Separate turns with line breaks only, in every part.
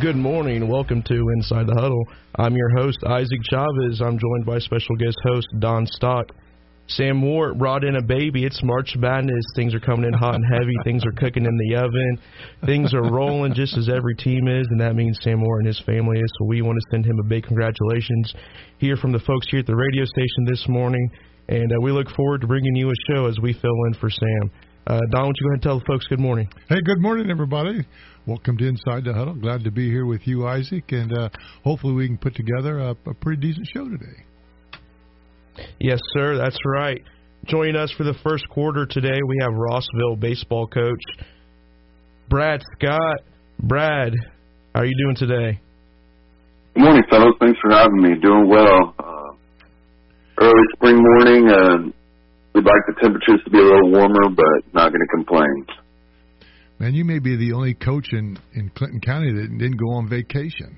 Good morning. Welcome to Inside the Huddle. I'm your host, Isaac Chavez. I'm joined by special guest host, Don Stock. Sam Ward brought in a baby. It's March Madness. Things are coming in hot and heavy. Things are cooking in the oven. Things are rolling just as every team is, and that means Sam Ward and his family is. So we want to send him a big congratulations. Hear from the folks here at the radio station this morning, and we look forward to bringing you a show as we fill in for Sam. Don, why don't you go ahead and tell the folks good morning?
Hey, good morning, everybody. Welcome to Inside the Huddle. Glad to be here with you, Isaac, and hopefully we can put together a pretty decent show today.
Yes, sir, that's right. Joining us for the first quarter today, we have Rossville baseball coach Brad Scott. Brad, how are you doing today?
Good morning, fellas. Thanks for having me. Doing well. Early spring morning. We'd like the temperatures to be a little warmer, but not going to complain.
Man, you may be the only coach in Clinton County that didn't go on vacation.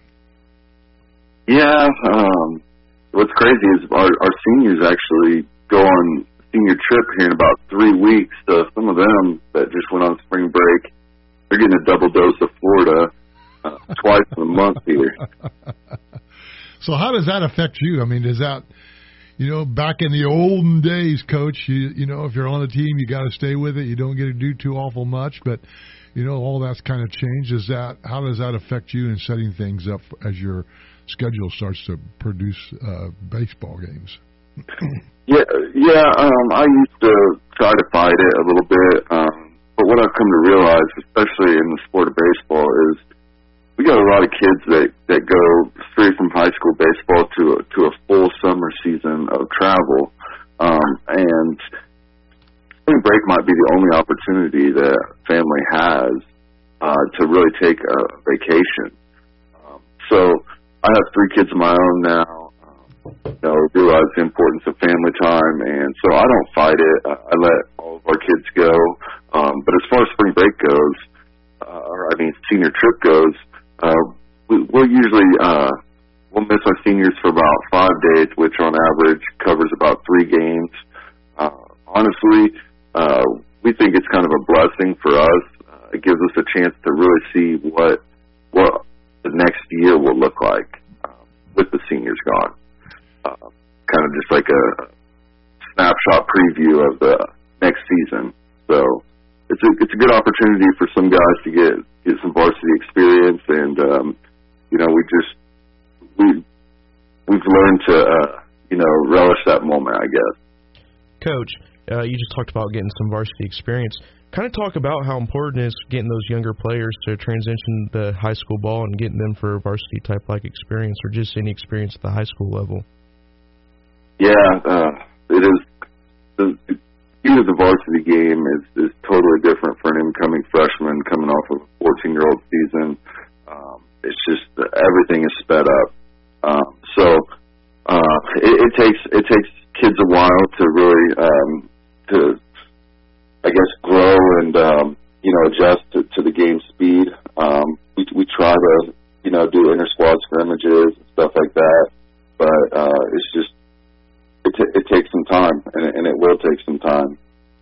Yeah. What's crazy is our seniors actually go on senior trip here in about 3 weeks. So some of them that just went on spring break, they're getting a double dose of Florida twice in a month here.
So how does that affect you? I mean, does that... You know, back in the olden days, Coach, you know, if you're on a team, you got to stay with it. You don't get to do too awful much, but, you know, all that's kind of changed. How does that affect you in setting things up as your schedule starts to produce baseball games?
Yeah. I used to try to fight it a little bit, but what I've come to realize, especially in the sport of baseball, is we got a lot of kids that go straight from high school baseball to a full summer season of travel, and spring break might be the only opportunity that family has to really take a vacation. So I have 3 kids of my own now. Realize the importance of family time, and so I don't fight it. I let all of our kids go. But as far as spring break goes, senior trip goes. We'll usually we'll miss our seniors for about 5 days, which on average covers about 3 games. Honestly, we think it's kind of a blessing for us. It gives us a chance to really see what the next year will look like with the seniors gone. Kind of just like a snapshot preview of the next season. So it's a good opportunity for some guys to get some varsity experience, and we've learned to relish that moment, I guess.
Coach, you just talked about getting some varsity experience. Kind of talk about how important it is getting those younger players to transition to high school ball and getting them for varsity type like experience, or just any experience at the high school level.
Yeah, it is. The varsity game is totally different for an incoming freshman coming off of a 14-year-old season. It's just everything is sped up. So it takes kids a while to really to I guess grow and adjust to the game speed. We try to do inter squad scrimmages and stuff like that, but it's just it takes some time, and it will take some time.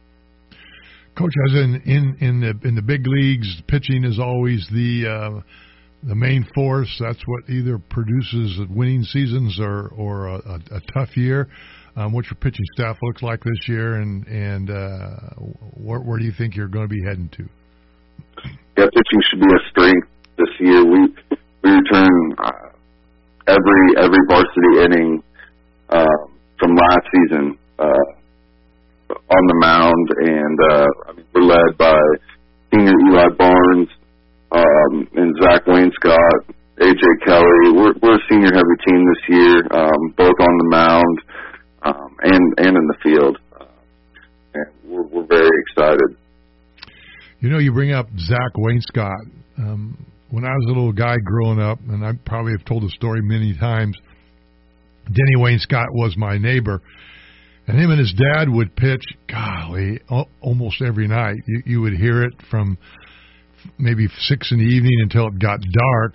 Coach, as in the big leagues, pitching is always the main force. That's what either produces winning seasons or a tough year. What your pitching staff looks like this year, and where do you think you're going to be heading to?
Yeah, pitching should be a strength this year. We return every varsity inning from last season on the mound, and we're led by senior Eli Barnes and Zach Wainscott, AJ Kelly. We're a senior heavy team this year, both on the mound and in the field, and we're very excited.
You bring up Zach Wainscott. When I was a little guy growing up, and I probably have told the story many times, Denny Wainscott was my neighbor, and him and his dad would pitch, almost every night. You would hear it from maybe 6 in the evening until it got dark,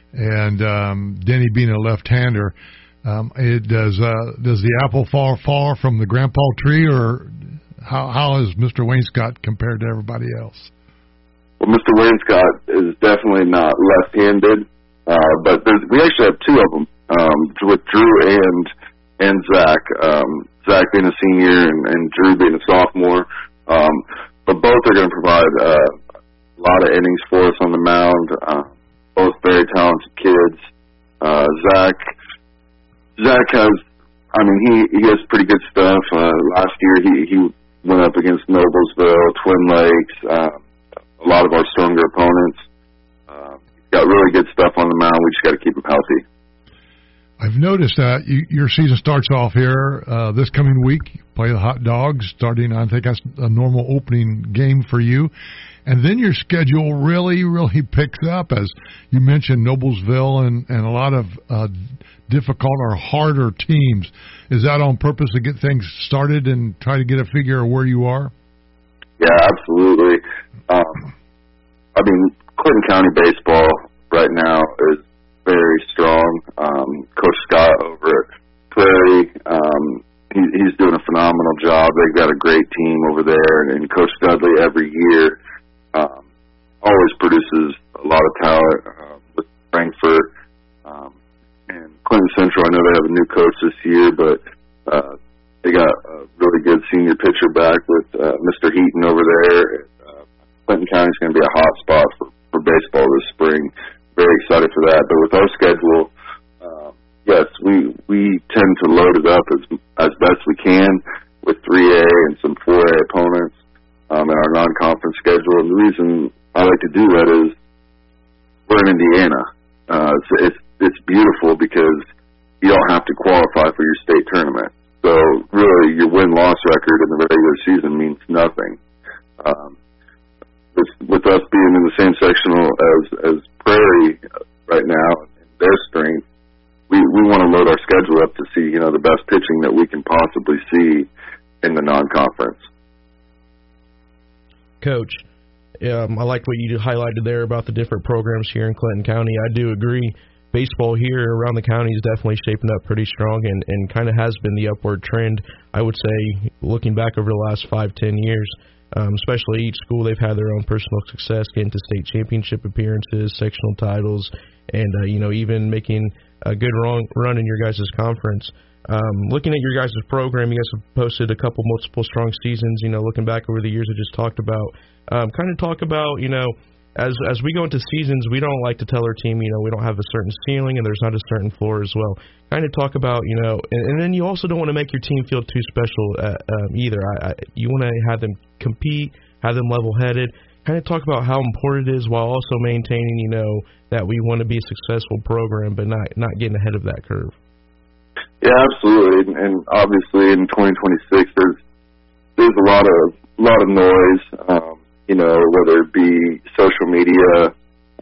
and Denny being a left-hander, does the apple fall far from the grandpa tree, or how is Mr. Wainscott compared to everybody else?
Well, Mr. Wainscott is definitely not left-handed. But we actually have two of them, with Drew and Zach. Zach being a senior and Drew being a sophomore. But both are going to provide a lot of innings for us on the mound. Both very talented kids. Zach has, he has pretty good stuff. Last year he went up against Noblesville, Twin Lakes, a lot of our stronger opponents. He's got really good stuff on the mound. We just got to keep him healthy.
I've noticed that your season starts off here this coming week. You play the Hot Dogs, starting, I think that's a normal opening game for you. And then your schedule really, really picks up, as you mentioned, Noblesville and a lot of difficult or harder teams. Is that on purpose to get things started and try to get a figure of where you are?
Yeah, absolutely. Clinton County baseball right now is very strong. Coach Scott over at Prairie, he's doing a phenomenal job. They've got a great team over there, and Coach Dudley every year always produces a lot of talent with Frankfort and Clinton Central. I know they have a new coach this year, but they got a really good senior pitcher back with Mr. Heaton over there. Clinton County is going to be a hot spot for baseball this spring. Very excited for that. But with our schedule, yes, we tend to load it up as best we can with 3A and some 4A opponents in our non-conference schedule. And the reason I like to do that is we're in Indiana. It's beautiful because you don't have to qualify for your state tournament. So really, your win-loss record in the regular season means nothing. With us being in the same sectional as Prairie right now, and their strength, we want to load our schedule up to see the best pitching that we can possibly see in the non-conference.
Coach, I like what you highlighted there about the different programs here in Clinton County. I do agree. Baseball here around the county is definitely shaping up pretty strong and kind of has been the upward trend, I would say, looking back over the last 5-10 years. Especially each school, they've had their own personal success, getting to state championship appearances, sectional titles, and even making a good run in your guys' conference. Looking at your guys' program, you guys have posted a couple multiple strong seasons. Looking back over the years I just talked about, kind of talk about as we go into seasons, we don't like to tell our team we don't have a certain ceiling and there's not a certain floor as well. Kind of talk about and then you also don't want to make your team feel too special either. You want to have them compete, have them level-headed. Kind of talk about how important it is while also maintaining that we want to be a successful program, but not getting ahead of that curve.
Yeah, absolutely, and obviously in 2026 there's a lot of noise. Whether it be social media,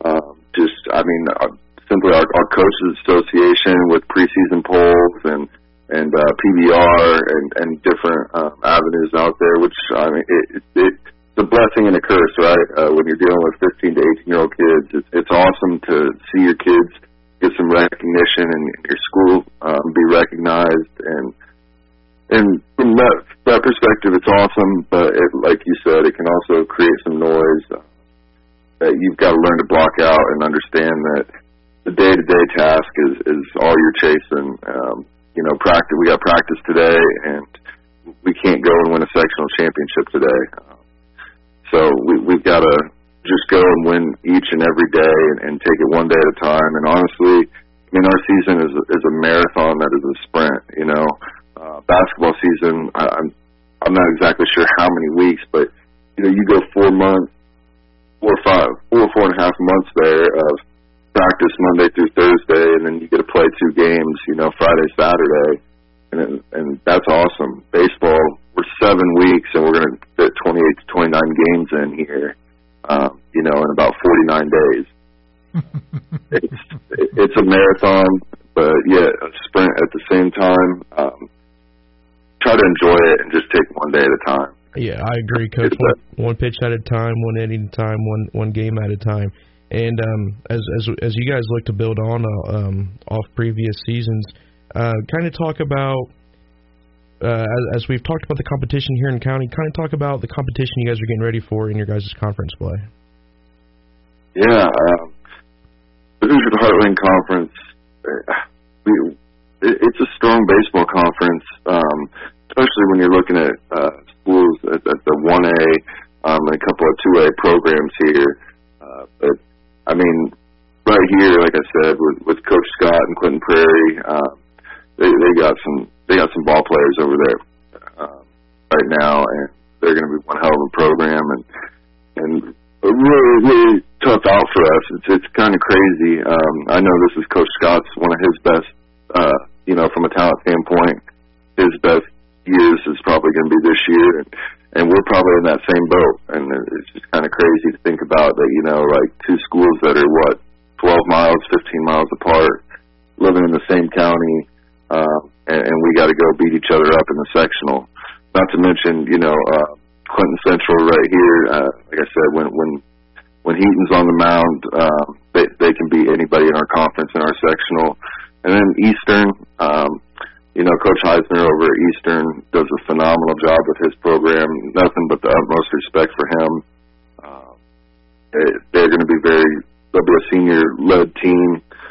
simply our coaches association with preseason polls and PBR and different avenues out there, which it's a blessing and a curse, right? When you're dealing with 15 to 18-year-old kids, it's awesome to see your kids get some recognition and your school be recognized, and from that perspective, it's awesome. But like you said, it can also create some noise that you've got to learn to block out and understand that the day-to-day task is all you're chasing. Practice. We got practice today, and we can't go and win a sectional championship today. So we've got to just go and win each and every day and take it one day at a time. And honestly, our season is a marathon that is a sprint. Basketball season, I'm not exactly sure how many weeks, but you go 4 months, 4 and a half months there of practice Monday through Thursday, and then you get to play 2 games, Friday, Saturday, and that's awesome. Baseball, we're 7 weeks, and we're going to fit 28 to 29 games in here, in about 49 days. It's a marathon, but yeah, a sprint at the same time. Try to enjoy it and just take one day at a time.
Yeah, I agree, Coach. One pitch at a time, one inning at a time, one game at a time. And as you guys look to build on off previous seasons, kind of talk about as we've talked about the competition here in county. Kind of talk about the competition you guys are getting ready for in your guys' conference play.
Yeah, the the Hoosier Heartland Conference, it's a strong baseball conference, especially when you're looking at schools at the 1A and a couple of 2A programs here. But I mean, right here, like I said, with Coach Scott and Clinton Prairie, they got some ball players over there right now, and they're going to be one hell of a program and a really, really tough out for us. It's kind of crazy. I know this is Coach Scott's one of his best, from a talent standpoint, his best years is probably going to be this year, and we're probably in that same boat. And it's just kind of crazy to think about that, like two schools that are 12 miles, 15 miles apart, living in the same county, and we got to go beat each other up in the sectional. Not to mention, Clinton Central right here. Like I said, when Heaton's on the mound, they can beat anybody in our conference in our sectional. And then Eastern, Coach Heisner over at Eastern does a phenomenal job with his program. Nothing but the utmost respect for him. They're going to be they'll be a senior-led team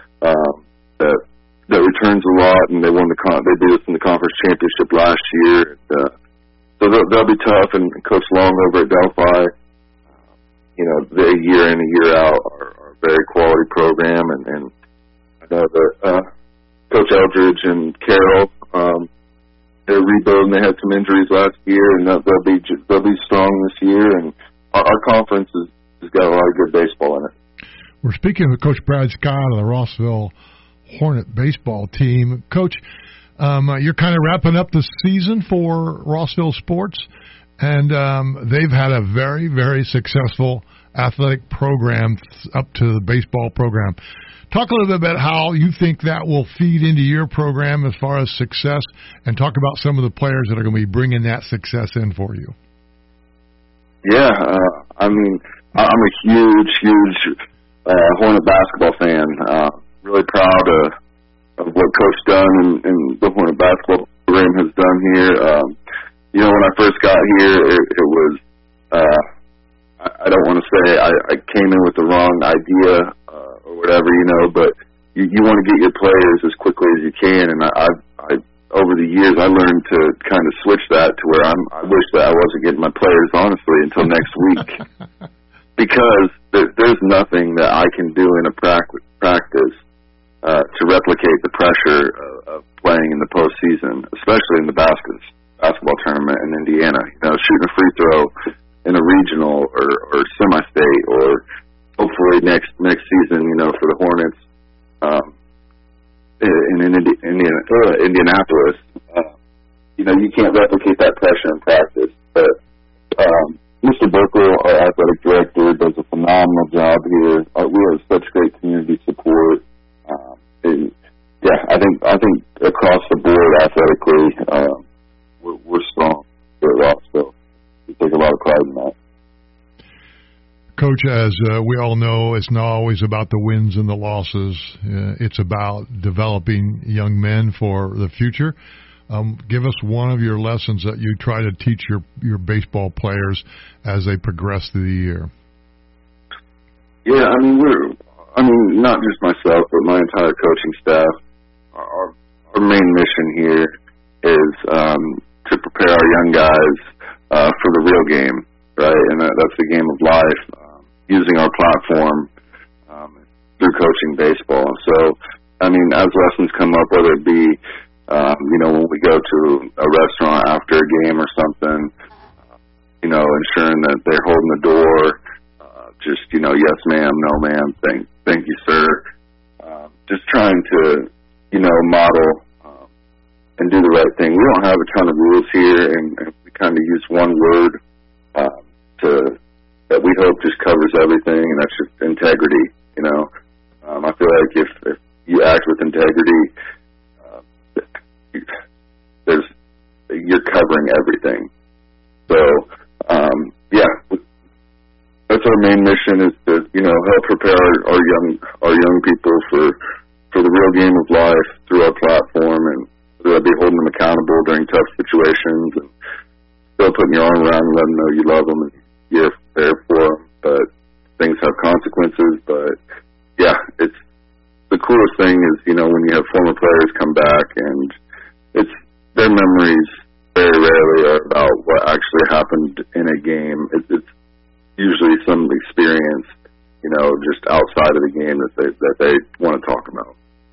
that returns a lot, and they beat us in the conference championship last year. So they'll be tough, and Coach Long over at Delphi, they year in and year out are a very quality program, and I know that Coach Eldridge and Carroll, they're rebuilding. They had some injuries last year, and they'll be strong this year, and our conference has got a lot of good baseball in it.
We're speaking with Coach Brad Scott of the Rossville Hornet baseball team. Coach, you're kind of wrapping up the season for Rossville sports, and they've had a very, very successful athletic program up to the baseball program. Talk a little bit about how you think that will feed into your program as far as success, and talk about some of the players that are going to be bringing that success in for you.
Yeah, I'm a huge Hornet basketball fan. Really proud of what Coach Dunn and the Hornet basketball program has done here. When I first got here, it was, I don't want to say I came in with the wrong idea or whatever, but you want to get your players as quickly as you can. And I over the years, I learned to kind of switch that to where I wish that I wasn't getting my players, honestly, until next week. Because there's nothing that I can do in a practice to replicate the pressure of playing in the postseason, especially in the basketball tournament in Indiana. Shooting a free throw in a regional or semi-state, or hopefully next season, for the Hornets in Indianapolis. You can't replicate that pressure in practice. But Mr. Burkle, our athletic director, does a phenomenal job here. We have such great community support. I think across the board athletically, we're strong here at Rossville. We take a lot of pride in that.
Coach, as we all know, it's not always about the wins and the losses. It's about developing young men for the future. Give us one of your lessons that you try to teach your baseball players as they progress through the year.
Yeah, not just myself, but my entire coaching staff. Our main mission here is to prepare our young guys for the real game, right? And that's the game of life, using our platform through coaching baseball. So, as lessons come up, whether it be when we go to a restaurant after a game or something, ensuring that they're holding the door, yes ma'am, no ma'am, thank you sir. Just trying to, model and do the right thing. We don't have a ton of rules here, and we kind of use one word that we hope just covers everything, and that's just integrity. I feel like if you act with integrity, you're covering everything. So, that's our main mission, is to help prepare our young people for the real game of life through our platform, and whether that be holding them accountable during tough situations, and still putting your arm around them, letting them know you love them and you're there for them. But things have consequences. But coolest thing is, you know, when you have former players come back, and it's their memories very rarely are about what actually happened in a game. It's usually some experience, you know, just outside of the game that they want to talk about.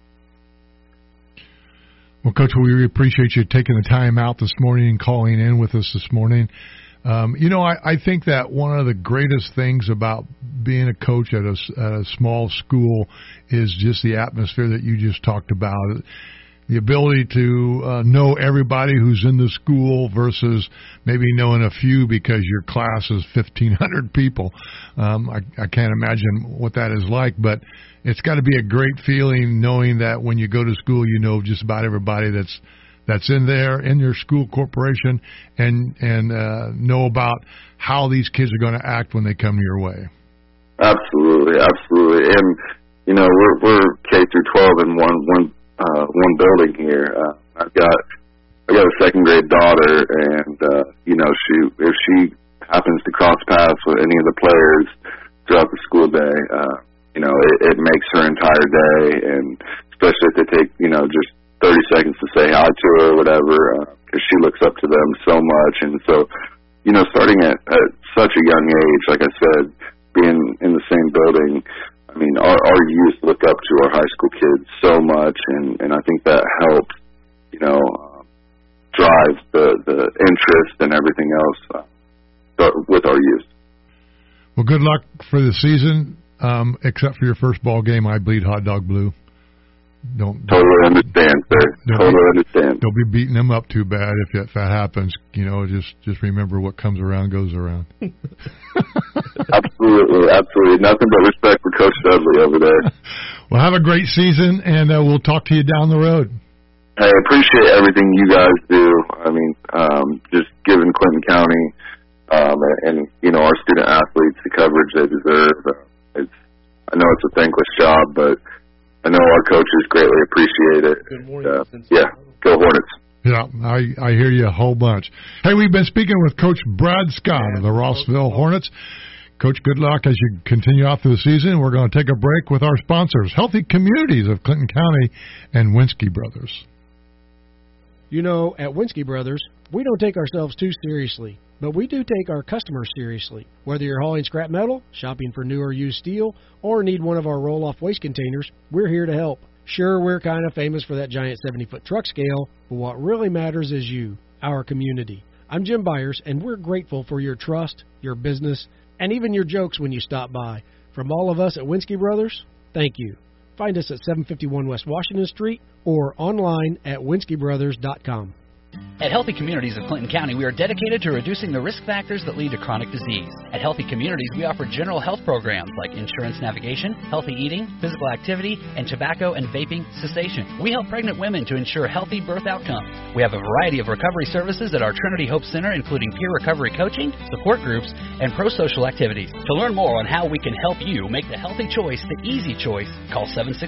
Well, Coach, we really appreciate you taking the time out this morning and calling in with us this morning. You know, I think that one of the greatest things about being a coach at a small school is just the atmosphere that you just talked about. The ability to know everybody who's in the school versus maybe knowing a few because your class is 1,500 people. I can't imagine what that is like, but it's got to be a great feeling knowing that when you go to school, you know just about everybody that's in there, in your school corporation, and know about how these kids are going to act when they come your way.
Absolutely. And, you know, we're K through 12 in one building here. I've got a second grade daughter, and you know, if she happens to cross paths with any of the players throughout the school day, you know, it makes her entire day, and especially if they take, you know, just 30 seconds to say hi to her or whatever, because she looks up to them so much. And so, you know, starting at such a young age, like I said, being in the same building, I mean, our youth look up to our high school kids so much, and I think that helps, you know, drive the interest and everything else with our youth.
Well, good luck for the season, except for your first ball game. I bleed hot dog blue. Don't
totally understand, sir. Totally understand.
Don't be beating them up too bad if that happens. You know, just remember what comes around goes around.
Absolutely. Nothing but respect for Coach Dudley over there.
Well, have a great season, and we'll talk to you down the road.
Hey, I appreciate everything you guys do. I mean, just giving Clinton County and you know, our student athletes the coverage they deserve. I know it's a thankless job, but I know our coaches greatly appreciate it.
Good morning.
Yeah, go Hornets.
Yeah, I hear you a whole bunch. Hey, we've been speaking with Coach Brad Scott of the Rossville Hornets. Coach, good luck as you continue out through the season. We're going to take a break with our sponsors, Healthy Communities of Clinton County and Winsky Brothers.
You know, at Winsky Brothers, we don't take ourselves too seriously, but we do take our customers seriously. Whether you're hauling scrap metal, shopping for new or used steel, or need one of our roll-off waste containers, we're here to help. Sure, we're kind of famous for that giant 70-foot truck scale, but what really matters is you, our community. I'm Jim Byers, and we're grateful for your trust, your business, and even your jokes when you stop by. From all of us at Winsky Brothers, thank you. Find us at 751 West Washington Street or online at winskybrothers.com.
At Healthy Communities of Clinton County, we are dedicated to reducing the risk factors that lead to chronic disease. At Healthy Communities, we offer general health programs like insurance navigation, healthy eating, physical activity, and tobacco and vaping cessation. We help pregnant women to ensure healthy birth outcomes. We have a variety of recovery services at our Trinity Hope Center, including peer recovery coaching, support groups, and pro-social activities. To learn more on how we can help you make the healthy choice the easy choice, call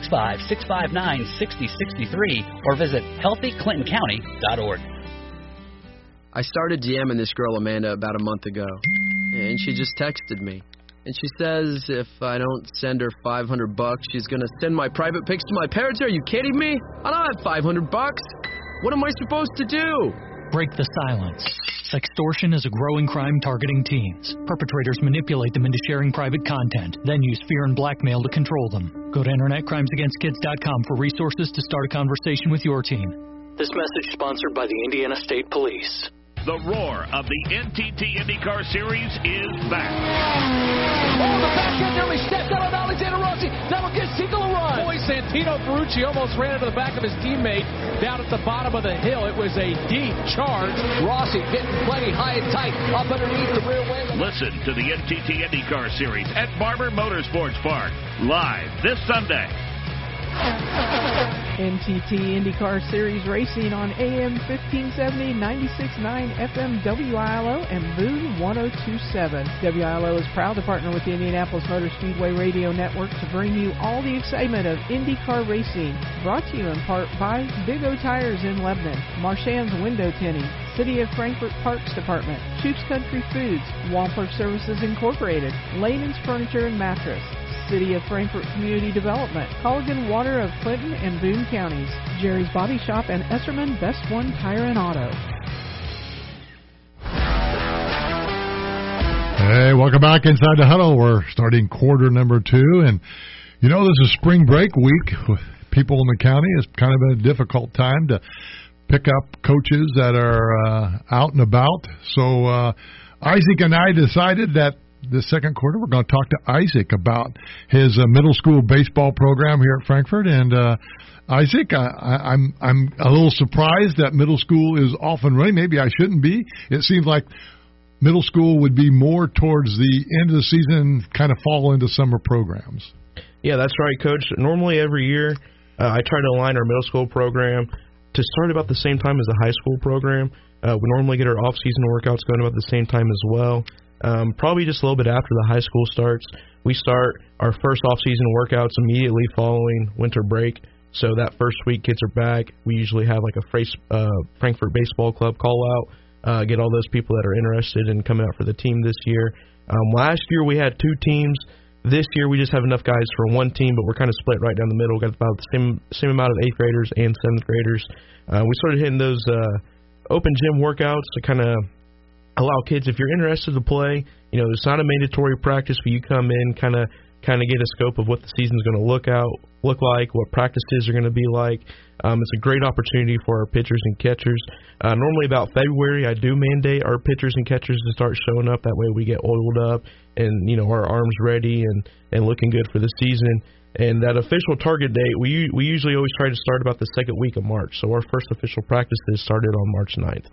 765-659-6063 or visit healthyclintoncounty.org.
I started DMing this girl, Amanda, about a month ago, and she just texted me. And she says if I don't send her $500, she's going to send my private pics to my parents. Are you kidding me? I don't have $500. What am I supposed to do?
Break the silence. Sextortion is a growing crime targeting teens. Perpetrators manipulate them into sharing private content, then use fear and blackmail to control them. Go to InternetCrimesAgainstKids.com for resources to start a conversation with your teen.
This message sponsored by the Indiana State Police.
The roar of the NTT IndyCar Series is back.
Oh, the back end nearly stepped out on Alexander Rossi. That'll get Siegel a run. Boy, Santino Ferrucci almost ran into the back of his teammate down at the bottom of the hill. It was a deep charge. Rossi getting plenty high and tight up underneath the rear wing.
Listen to the NTT IndyCar Series at Barber Motorsports Park, live this Sunday.
NTT IndyCar Series racing on AM 1570, 96.9 FM WILO and Boone 102.7. WILO is proud to partner with the Indianapolis Motor Speedway Radio Network to bring you all the excitement of IndyCar racing. Brought to you in part by Big O Tires in Lebanon, Marchand's Window Tinting, City of Frankfort Parks Department, Shoop's Country Foods, Wampler Services Incorporated, Layman's Furniture and Mattress, City of Frankfort Community Development, Colligan Water of Clinton and Boone Counties, Jerry's Body Shop, and Esserman Best One Tire and Auto.
Hey, welcome back inside the huddle. We're starting quarter number 2, and you know this is spring break week. People in the county, it's kind of been a difficult time to pick up coaches that are out and about. So Isaac and I decided that the second quarter we're going to talk to Isaac about his middle school baseball program here at Frankfort. And Isaac, I'm a little surprised that middle school is off and running. Maybe I shouldn't be. It seems like middle school would be more towards the end of the season, kind of fall into summer programs.
Yeah, that's right, Coach. Normally every year I try to align our middle school program to start about the same time as the high school program. We normally get our off-season workouts going about the same time as well. Probably just a little bit after the high school starts. We start our first off-season workouts immediately following winter break. So that first week, kids are back. We usually have like a Frankfort Baseball Club call-out, get all those people that are interested in coming out for the team this year. Last year we had 2 teams. This year we just have enough guys for one team, but we're kind of split right down the middle. Got about the same amount of 8th graders and 7th graders. We started hitting those open gym workouts to kind of allow kids, if you're interested to play, you know, it's not a mandatory practice, but you come in, kind of get a scope of what the season's going to look like, what practices are going to be like. It's a great opportunity for our pitchers and catchers. Normally about February, I do mandate our pitchers and catchers to start showing up. That way we get oiled up and, you know, our arms ready and looking good for the season. And that official target date, we usually always try to start about the second week of March. So our first official practices started on March 9th.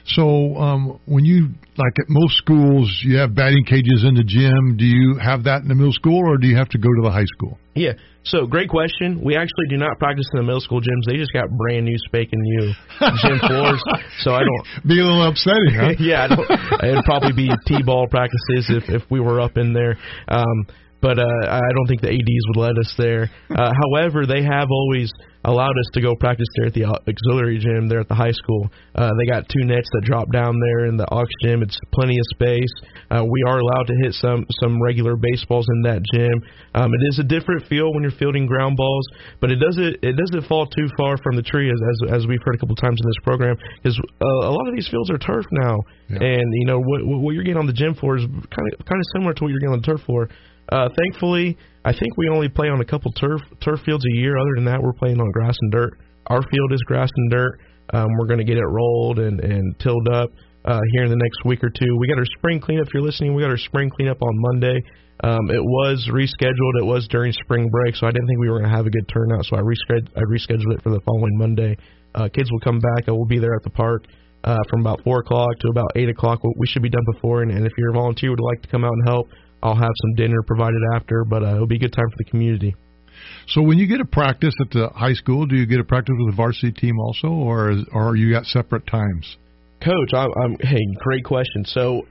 So when you, like at most schools, you have batting cages in the gym. Do you have that in the middle school, or do you have to go to the high school?
Yeah, so great question. We actually do not practice in the middle school gyms. They just got brand new, spanking new gym floors. So I don't
be a little upsetting, huh?
Yeah, it'd probably be T-ball practices if we were up in there. But I don't think the ADs would let us there. However, they have always allowed us to go practice there at the auxiliary gym there at the high school. They got 2 nets that drop down there in the aux gym. It's plenty of space. We are allowed to hit some regular baseballs in that gym. It is a different feel when you're fielding ground balls, but it doesn't fall too far from the tree as we've heard a couple times in this program, because a lot of these fields are turf now, and you know what you're getting on the gym floor is kind of similar to what you're getting on the turf floor. Thankfully, I think we only play on a couple turf fields a year. Other than that, we're playing on grass and dirt. Our field is grass and dirt. We're going to get it rolled and tilled up here in the next week or 2. We got our spring cleanup. If you're listening, we got our spring cleanup on Monday. It was rescheduled. It was during spring break, so I didn't think we were going to have a good turnout, so I rescheduled it for the following Monday. Kids will come back. I will be there at the park from about 4 o'clock to about 8 o'clock. We should be done before, and if you're a volunteer would like to come out and help, I'll have some dinner provided after, but it'll be a good time for the community.
So when you get a practice at the high school, do you get a practice with the varsity team also, or you got separate times?
Coach, hey, great question. So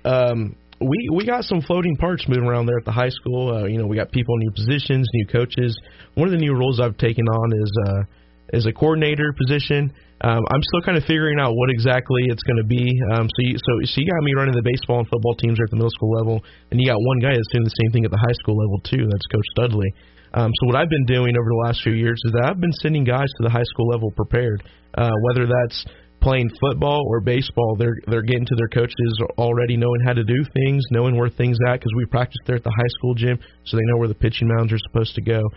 we got some floating parts moving around there at the high school. You know, we got people in new positions, new coaches. One of the new roles I've taken on is a coordinator position. I'm still kind of figuring out what exactly it's going to be. So you got me running the baseball and football teams there at the middle school level, and you got one guy that's doing the same thing at the high school level too. That's Coach Studley. So what I've been doing over the last few years is that I've been sending guys to the high school level prepared, whether that's playing football or baseball. They're getting to their coaches already knowing how to do things, knowing where things at, because we practice there at the high school gym, so they know where the pitching mounds are supposed to go.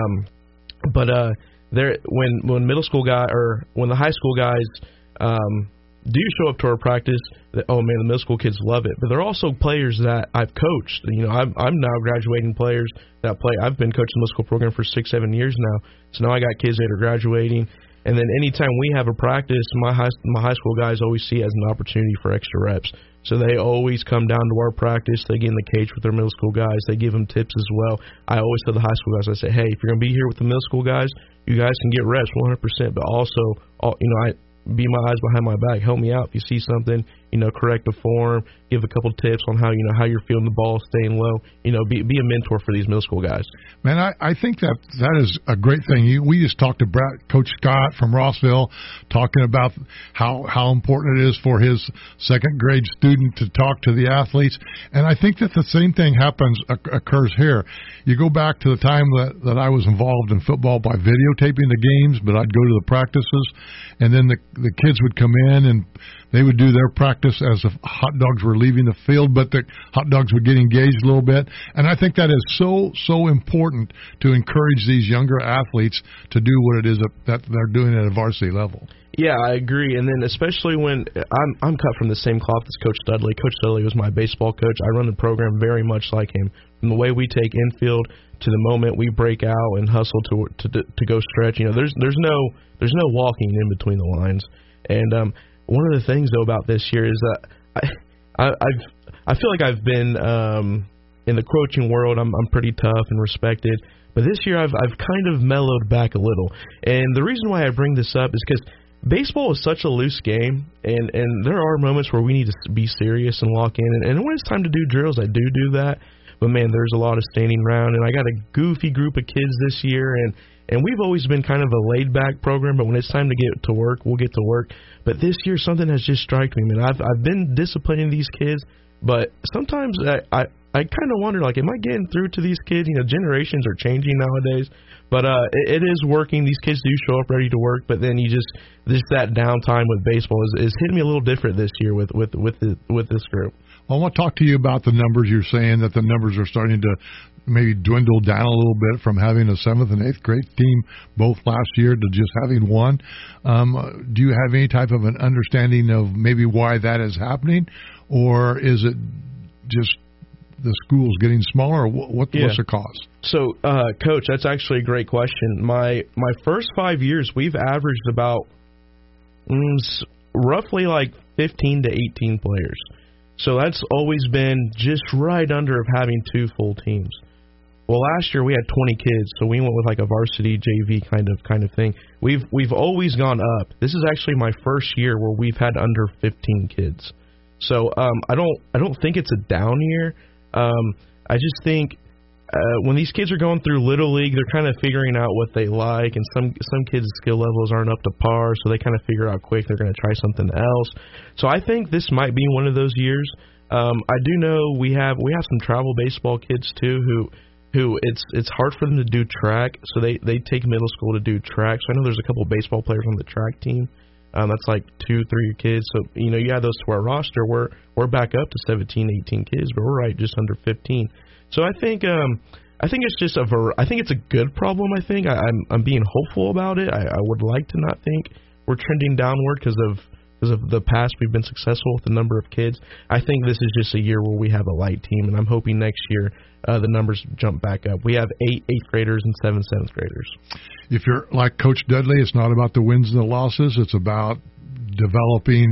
When middle school when the high school guys do show up to our practice, oh man, the middle school kids love it. But they're also players that I've coached. You know, I'm now graduating players that play. I've been coaching the middle school program for 6-7 years now. So now I got kids that are graduating. And then anytime we have a practice, my high school guys always see it as an opportunity for extra reps. So they always come down to our practice. They get in the cage with their middle school guys. They give them tips as well. I always tell the high school guys, I say, hey, if you're going to be here with the middle school guys, you guys can get reps 100%. But also, you know, be my eyes behind my back. Help me out. If you see something, correct the form, give a couple tips on how you're feeling the ball, staying low, be a mentor for these middle school guys.
Man, I think that is a great thing. We just talked to Coach Scott from Rossville, talking about how important it is for his second grade student to talk to the athletes, and I think that the same thing occurs here. You go back to the time that I was involved in football by videotaping the games, but I'd go to the practices, and then the kids would come in and they would do their practice as the hot dogs were leaving the field, but the hot dogs would get engaged a little bit. And I think that is so important to encourage these younger athletes to do what it is that they're doing at a varsity level.
Yeah, I agree. And then especially when I'm cut from the same cloth as Coach Dudley. Coach Dudley was my baseball coach. I run the program very much like him. From the way we take infield to the moment we break out and hustle to go stretch, there's no walking in between the lines. And one of the things though about this year is that I feel like I've been in the coaching world. I'm pretty tough and respected, but this year I've kind of mellowed back a little. And the reason why I bring this up is because baseball is such a loose game, and there are moments where we need to be serious and lock in. And when it's time to do drills, I do that. But man, there's a lot of standing around, and I got a goofy group of kids this year, and we've always been kind of a laid-back program, but when it's time to get to work, we'll get to work. But this year, something has just struck me, man. I've been disciplining these kids, but sometimes I kind of wonder, am I getting through to these kids? Generations are changing nowadays, but it is working. These kids do show up ready to work, but then that downtime with baseball is hitting me a little different this year with this group.
Well, I want to talk to you about the numbers. You're saying that the numbers are starting to maybe dwindle down a little bit from having a 7th and 8th grade team both last year to just having one. Do you have any type of an understanding of maybe why that is happening, or is it just the schools getting smaller, or what's the cause?
So, Coach, that's actually a great question. My first 5 years, we've averaged about roughly 15 to 18 players. So that's always been just right under of having 2 full teams. Well, last year we had 20 kids, so we went with a varsity JV kind of thing. We've always gone up. This is actually my first year where we've had under 15 kids. So I don't think it's a down year. I just think when these kids are going through Little League, they're kind of figuring out what they like, and some kids' skill levels aren't up to par, so they kind of figure out quick they're going to try something else. So I think this might be one of those years. I do know we have some travel baseball kids too who it's hard for them to do track, so they take middle school to do track. So I know there's a couple of baseball players on the track team. That's 2-3 kids. So you add those to our roster, we're back up to 17, 18 kids, but we're right just under 15. So I think it's just I think it's a good problem. I think I'm being hopeful about it. I would like to not think we're trending downward because of the past we've been successful with the number of kids. I think this is just a year where we have a light team, and I'm hoping next year the numbers jump back up. We have 8 8th graders and 7 7th graders.
If you're like Coach Dudley, it's not about the wins and the losses. It's about developing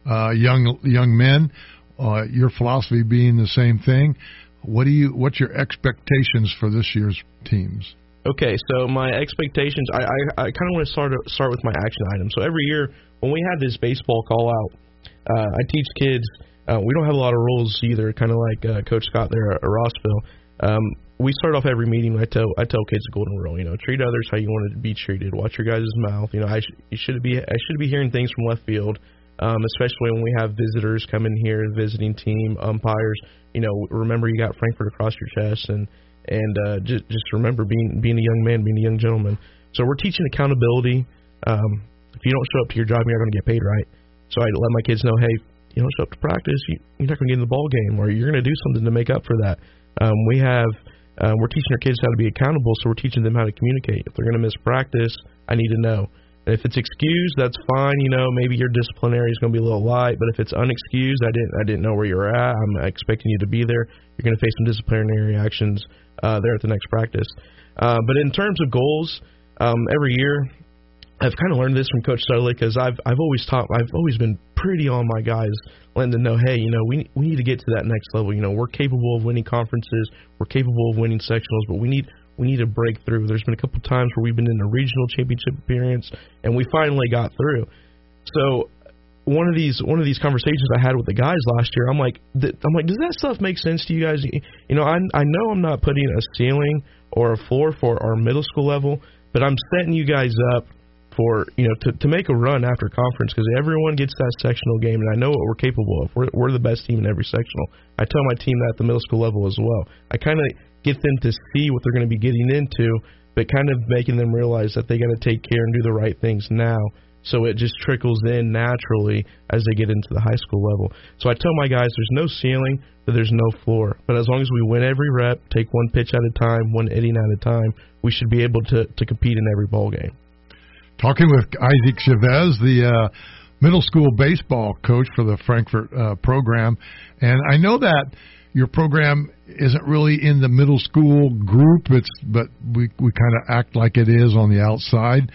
young men. Your philosophy being the same thing. What's your expectations for this year's teams?
Okay, so my expectations, I kind of want to start with my action item. So every year when we have this baseball call out, I teach kids. We don't have a lot of rules either, kind of like Coach Scott there at Rossville. We start off every meeting. I tell kids a golden rule. Treat others how you want to be treated. Watch your guys' mouth. I should be hearing things from left field, especially when we have visitors come in here, visiting team, umpires. Remember you got Frankfurt across your chest, and just remember being a young man, being a young gentleman. So we're teaching accountability. If you don't show up to your job, you're not going to get paid right. So I let my kids know, hey, you don't show up to practice, you're not going to get in the ball game, or you're going to do something to make up for that. We're teaching our kids how to be accountable, so we're teaching them how to communicate. If they're going to miss practice, I need to know. And if it's excused, that's fine. Maybe your disciplinary is going to be a little light. But if it's unexcused, I didn't know where you were at. I'm expecting you to be there. You're going to face some disciplinary actions there at the next practice. But in terms of goals, every year I've kind of learned this from Coach Dudley because I've always been pretty on my guys, letting them know, hey, we need to get to that next level. We're capable of winning conferences, we're capable of winning sectionals, but we need to break through. There's been a couple times where we've been in a regional championship appearance, and we finally got through. So one of these conversations I had with the guys last year, I'm like, does that stuff make sense to you guys? You know, I know I'm not putting a ceiling or a floor for our middle school level, but I'm setting you guys up for, you know, to make a run after conference, because everyone gets that sectional game, and I know what we're capable of. We're the best team in every sectional. I tell my team that at the middle school level as well. I kind of get them to see what they're going to be getting into, but kind of making them realize that they got to take care and do the right things now, so it just trickles in naturally as they get into the high school level. So I tell my guys there's no ceiling, but there's no floor. But as long as we win every rep, take one pitch at a time, one inning at a time, we should be able to compete in every ball game.
Talking with Isaac Chavez, the middle school baseball coach for the Frankfort program. And I know that your program isn't really in the middle school group, but we kind of act like it is on the outside.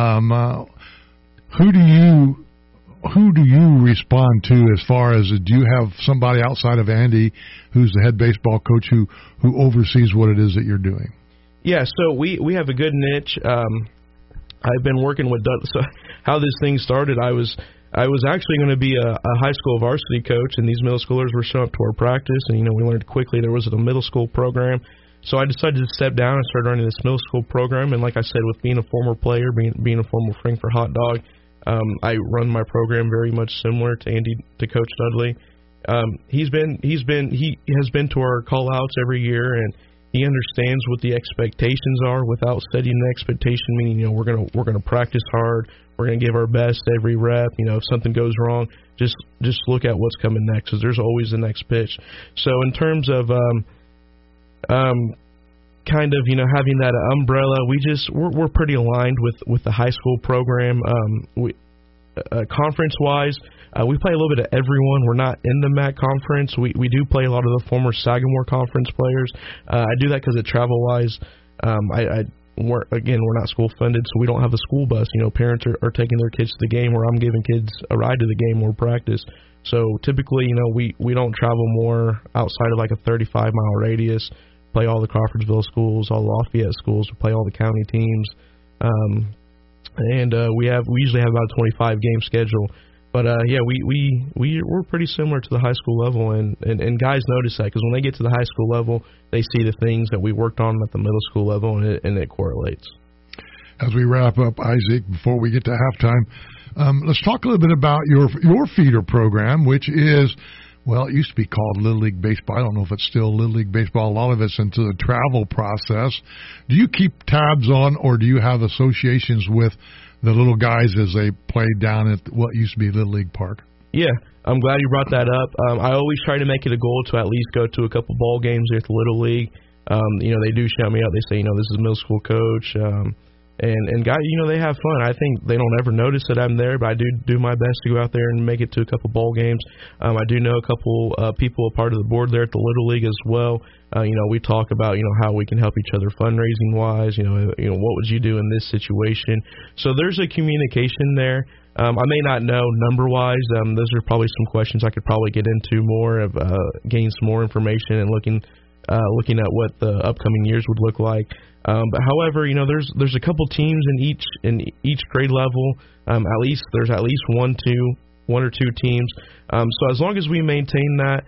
Who do you respond to as far as, do you have somebody outside of Andy who's the head baseball coach who oversees what it is that you're doing?
Yeah, so we have a good niche. I've been working with Doug. So how this thing started, I was actually going to be a high school varsity coach, and these middle schoolers were showing up to our practice, and, you know, we learned quickly there wasn't a middle school program. So I decided to step down and start running this middle school program. And like I said, with being a former player, being a former Frankfort Hot Dog, I run my program very much similar to Coach Dudley. He has been to our call outs every year, and he understands what the expectations are without setting an expectation, meaning, you know, we're gonna practice hard, we're gonna give our best every rep. You know, if something goes wrong, just look at what's coming next, because there's always the next pitch. So in terms of kind of, you know, having that umbrella, we're pretty aligned with the high school program. Conference wise, we play a little bit of everyone. We're not in the MAC conference. We do play a lot of the former Sagamore conference players. I do that because of travel wise. We're not school funded, so we don't have a school bus. You know, parents are taking their kids to the game, or I'm giving kids a ride to the game or practice. So typically, you know, we don't travel more outside of like a 35-mile radius. Play all the Crawfordsville schools, all the Lafayette schools. We play all the county teams, and we usually have about a 25-game schedule. But yeah, we're pretty similar to the high school level, and guys notice that, because when they get to the high school level, they see the things that we worked on at the middle school level, and it correlates.
As we wrap up, Isaac, before we get to halftime, let's talk a little bit about your feeder program, which is, well, it used to be called Little League Baseball. I don't know if it's still Little League Baseball. A lot of it's into the travel process. Do you keep tabs on, or do you have associations with the little guys as they play down at what used to be Little League Park? Yeah,
I'm glad you brought that up. I always try to make it a goal to at least go to a couple ball games with the Little League. You know, they do shout me out. They say, you know, this is a middle school coach. And guys, you know, they have fun. I think they don't ever notice that I'm there, but I do my best to go out there and make it to a couple ball games. I do know a couple people a part of the board there at the Little League as well. You know, we talk about, you know, how we can help each other fundraising wise. You know, what would you do in this situation? So there's a communication there. I may not know number wise. Those are probably some questions I could probably get into more of, gain some more information and looking at what the upcoming years would look like. But however, you know, there's a couple teams in each grade level. There's at least one or two teams. So as long as we maintain that,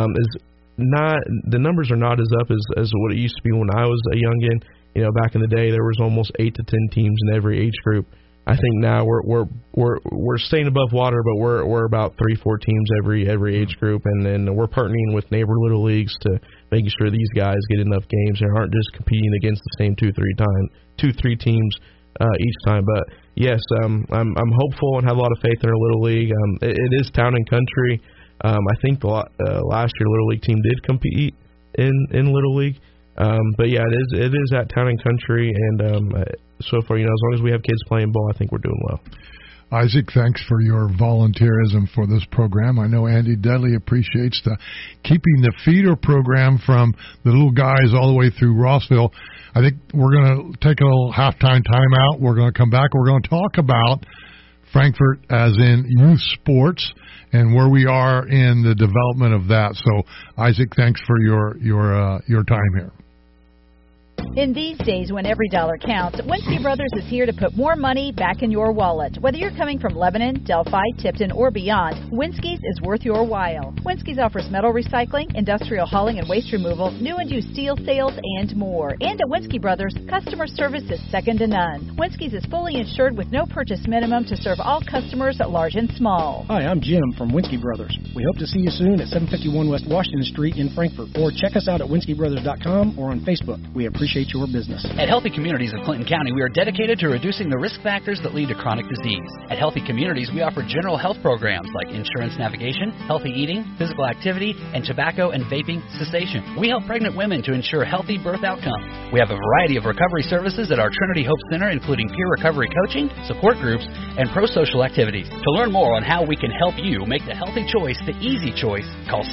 the numbers are not as up as what it used to be when I was a youngin. You know, back in the day, there was almost 8 to 10 teams in every age group. I think now we're staying above water, but we're about 3-4 teams every age group, and then we're partnering with neighbor little leagues to making sure these guys get enough games and aren't just competing against the same 2-3 teams each time. But yes, I'm hopeful and have a lot of faith in our little league. It is town and country. I think the last year little league team did compete in little league. But yeah, it is at town and country, and so far, you know, as long as we have kids playing ball, I think we're doing well.
Isaac, thanks for your volunteerism for this program. I know Andy Dudley appreciates keeping the feeder program from the little guys all the way through Rossville. I think we're going to take a little halftime timeout. We're going to come back. We're going to talk about Frankfort as in youth sports and where we are in the development of that. So, Isaac, thanks for your time here.
In these days when every dollar counts, Winsky Brothers is here to put more money back in your wallet. Whether you're coming from Lebanon, Delphi, Tipton, or beyond, Winsky's is worth your while. Winsky's offers metal recycling, industrial hauling and waste removal, new and used steel sales, and more. And at Winsky Brothers, customer service is second to none. Winsky's is fully insured with no purchase minimum to serve all customers, large and small.
Hi, I'm Jim from Winsky Brothers. We hope to see you soon at 751 West Washington Street in Frankfort, or check us out at winskybrothers.com or on Facebook. We appreciate your business.
At Healthy Communities of Clinton County, we are dedicated to reducing the risk factors that lead to chronic disease. At Healthy Communities, we offer general health programs like insurance navigation, healthy eating, physical activity, and tobacco and vaping cessation. We help pregnant women to ensure healthy birth outcomes. We have a variety of recovery services at our Trinity Hope Center, including peer recovery coaching, support groups, and pro-social activities. To learn more on how we can help you make the healthy choice the easy choice, call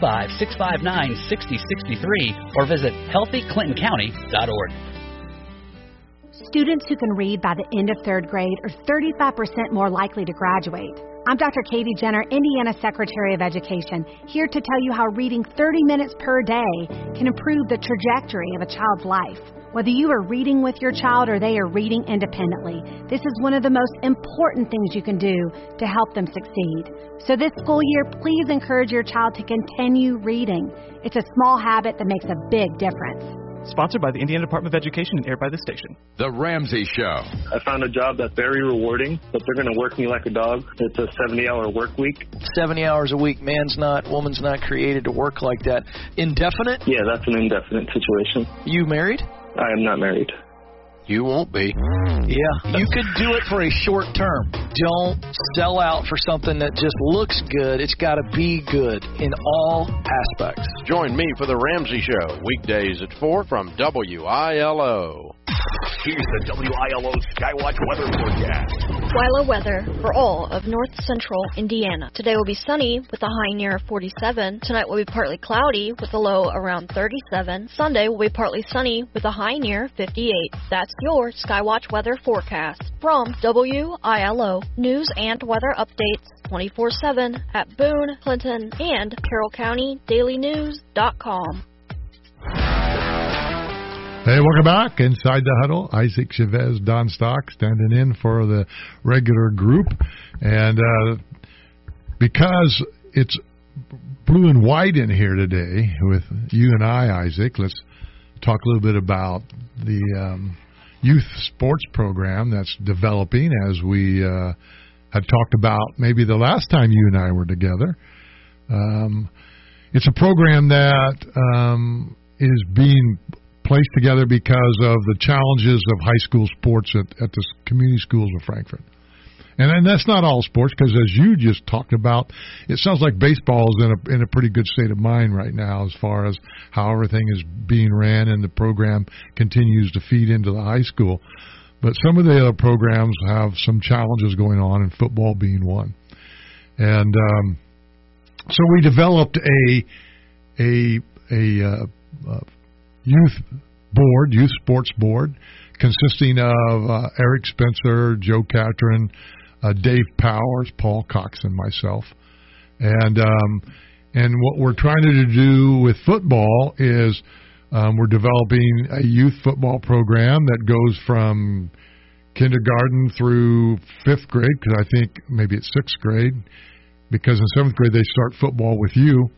765-659-6063 or visit healthyclintoncounty.org.
Students who can read by the end of third grade are 35% more likely to graduate. I'm Dr. Katie Jenner, Indiana Secretary of Education, here to tell you how reading 30 minutes per day can improve the trajectory of a child's life. Whether you are reading with your child or they are reading independently, this is one of the most important things you can do to help them succeed. So this school year, please encourage your child to continue reading. It's a small habit that makes a big difference.
Sponsored by the Indiana Department of Education and aired by this station.
The Ramsey Show.
I found a job that's very rewarding, but they're going to work me like a dog. It's a 70-hour work week.
70 hours a week. Man's not, woman's not created to work like that. Indefinite?
Yeah, that's an indefinite situation.
You married?
I am not married.
You won't be.
Yeah, you could do it for a short term. Don't sell out for something that just looks good. It's got to be good in all aspects.
Join me for The Ramsey Show, weekdays at 4 from WILO.
Here's the WILO Skywatch weather forecast.
WILO weather for all of north central Indiana. Today will be sunny with a high near 47. Tonight will be partly cloudy with a low around 37. Sunday will be partly sunny with a high near 58. That's your Skywatch weather forecast from WILO. News and weather updates 24/7 at Boone, Clinton, and Carroll County DailyNews.com.
Hey, welcome back. Inside the Huddle, Isaac Chavez, Don Stock, standing in for the regular group. And because it's blue and white in here today with you and I, Isaac, let's talk a little bit about the youth sports program that's developing, as we had talked about maybe the last time you and I were together. It's a program that is being placed together because of the challenges of high school sports at the community schools of Frankfort. And that's not all sports, because as you just talked about, it sounds like baseball is in a pretty good state of mind right now as far as how everything is being ran, and the program continues to feed into the high school. But some of the other programs have some challenges going on, and football being one. And so we developed a youth sports board, consisting of Eric Spencer, Joe Catron, Dave Powers, Paul Cox, and myself. And what we're trying to do with football is we're developing a youth football program that goes from kindergarten through 5th grade, because I think maybe it's 6th grade, because in 7th grade they start football with you.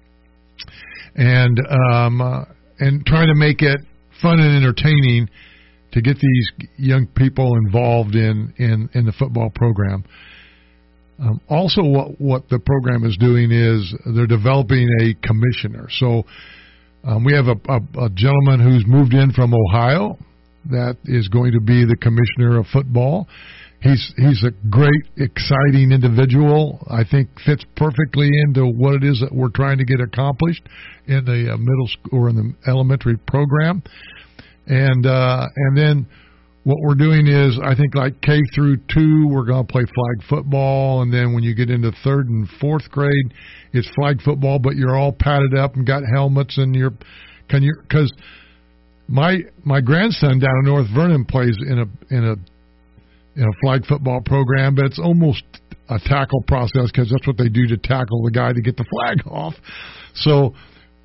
And trying to make it fun and entertaining to get these young people involved in the football program. Also, what the program is doing is they're developing a commissioner. So we have a gentleman who's moved in from Ohio that is going to be the commissioner of football. He's a great, exciting individual. I think fits perfectly into what it is that we're trying to get accomplished in the middle school or in the elementary program. And then what we're doing is, I think like K through 2, we're going to play flag football, and then when you get into 3rd and 4th grade, it's flag football, but you're all padded up and got helmets, and because my grandson down in North Vernon plays in a flag football program, but it's almost a tackle process, because that's what they do to tackle the guy to get the flag off. So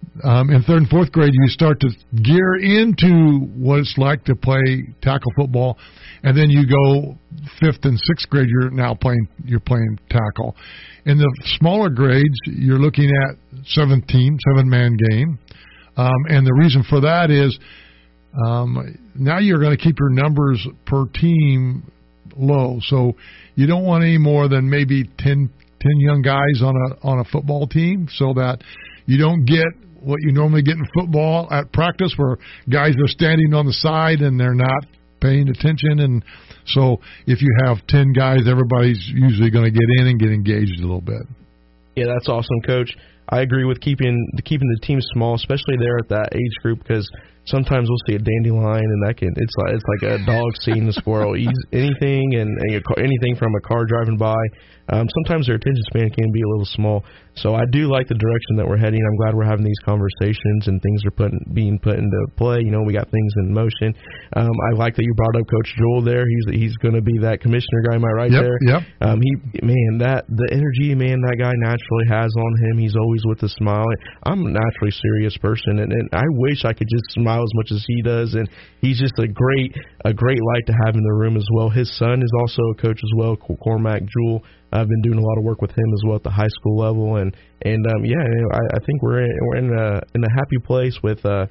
in 3rd and 4th grade, you start to gear into what it's like to play tackle football, and then you go 5th and 6th grade. You're playing tackle. In the smaller grades, you're looking at 7-man game, and the reason for that is now you're going to keep your numbers per team low. So you don't want any more than maybe 10 young guys on a football team, so that you don't get what you normally get in football at practice, where guys are standing on the side and they're not paying attention. And so if you have 10 guys, everybody's usually going to get in and get engaged a little bit.
Yeah, that's awesome, Coach. I agree with keeping the team small, especially there at that age group, because sometimes we'll see a dandelion, and it's like a dog seeing the squirrel. Anything anything from a car driving by. Sometimes their attention span can be a little small. So I do like the direction that we're heading. I'm glad we're having these conversations and things are being put into play. We got things in motion. I like that you brought up Coach Jewell there. He's going to be that commissioner guy. Am I right there?
Yep.
The energy, that guy naturally has on him. He's always with a smile. I'm a naturally serious person, and I wish I could just smile as much as he does. And he's just a great light to have in the room as well. His son is also a coach as well, Cormac Jewell. I've been doing a lot of work with him as well at the high school level, and I think we're in a happy place with all